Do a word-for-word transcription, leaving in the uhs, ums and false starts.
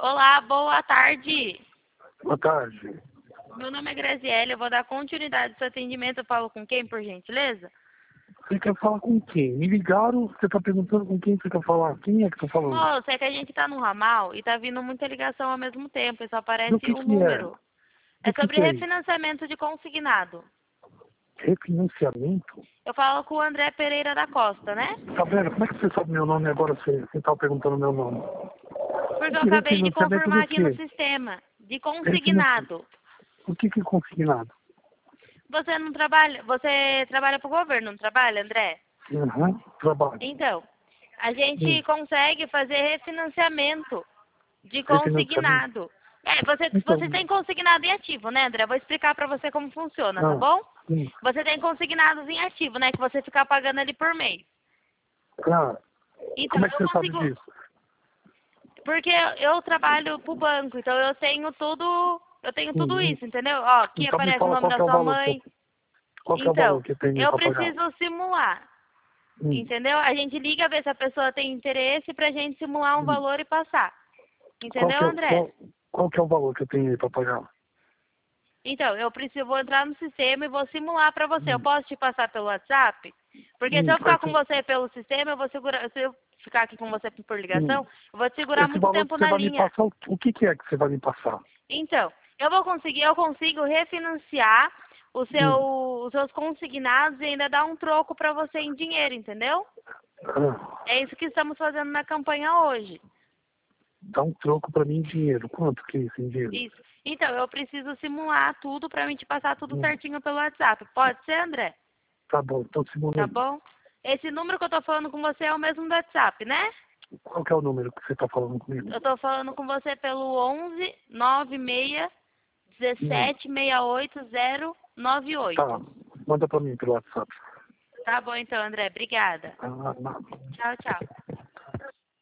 Olá, boa tarde. Boa tarde. Meu nome é Graziele, eu vou dar continuidade ao seu atendimento. Eu falo com quem, por gentileza? Você quer falar com quem? Me ligaram, você está perguntando com quem você quer falar? Quem é que está falando? Moça, é que a gente tá no ramal e tá vindo muita ligação ao mesmo tempo e só aparece Do que um que número. é? É Do que sobre que é isso? refinanciamento de consignado. Refinanciamento? Eu falo com o André Pereira da Costa, né? Tá vendo? Como é que você sabe meu nome agora, você está perguntando meu nome? Porque eu Que acabei de refinanciamento confirmar do aqui no quê? sistema. De Refinanciamento. consignado. O que que é consignado? Você não trabalha. Você trabalha pro governo, não trabalha, André? Uhum, trabalho. Então, a gente Hum. consegue fazer refinanciamento de Refinanciamento? consignado. É, você, Então, você tem consignado em ativo, né, André? Vou explicar pra você como funciona, tá ah, bom? hum, Você tem consignados em ativo, né? Que você fica pagando ali por mês. ah, Então, como é que eu você sabe consigo. disso? Porque eu trabalho pro banco, então eu tenho tudo. Eu tenho tudo Hum, hum. isso, entendeu? Ó, aqui Então me aparece o fala nome qual da que é o sua valor que eu, mãe. qual que é o valor Então, que eu tenho eu para pagar? preciso simular. Hum, Entendeu? A gente liga ver se a pessoa tem interesse pra gente simular um hum. valor e passar. Qual Entendeu, que é, o- André? qual, qual que é o valor que eu tenho aí para pagar? Então, eu preciso, vou entrar no sistema e vou simular pra você. Eu Hum, posso te passar pelo WhatsApp? Porque se hum, eu ficar vai com ser- você pelo sistema, eu vou segurar. Se eu ficar aqui com você por hum. ligação, eu vou te segurar Esse muito valor que tempo você na vai me linha. passar, o, o que, que é que você vai me passar? Então, eu vou conseguir, eu consigo refinanciar o seu, Hum. os seus consignados e ainda dar um troco pra você em dinheiro, entendeu? Ah, É isso que estamos fazendo na campanha hoje. dá um troco para mim em dinheiro. Quanto que é isso em dinheiro? Isso. Então, eu preciso simular tudo pra mim te passar tudo Hum. certinho pelo WhatsApp. Pode ser, André? Tá bom, então Tá simulando. bom? Esse número que eu tô falando com você é o mesmo do WhatsApp, né? Qual que é o número que você está falando comigo? Eu tô falando com você pelo onze nove seis Hum. dezessete sessenta e oito zero nove Tá, oito. manda para mim pelo WhatsApp. Tá bom então, André. Obrigada. Ah, não. Tchau, tchau.